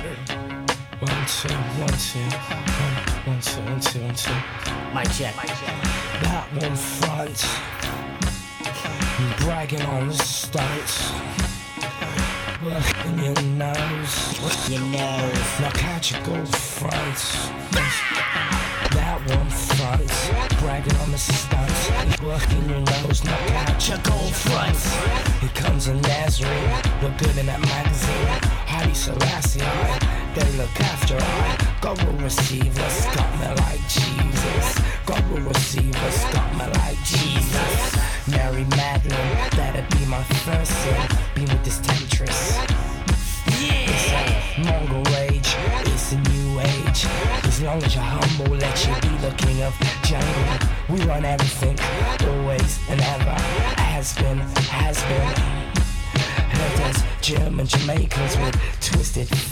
One, two, one, two. One, two, one, two, one, two. Mic check. That one front. Bragging on the stunts. In your nose. Your nose. Now catch a gold front. That one front. Bragging on the stunts. In your nose. Now catch a gold front. Here comes a Nazarene. Look good in that magazine. Haile Selassie, they look after I. God will receive us, got me like Jesus. God will receive us, got me like Jesus. Mary Magdalene, that'd be my first sin. Be with this temptress. It's a Mongol rage, it's a new age. As long as you're humble, let you be the king of jungle. We run everything, always and ever. Has been. Heard there's German Jamaicans with twisted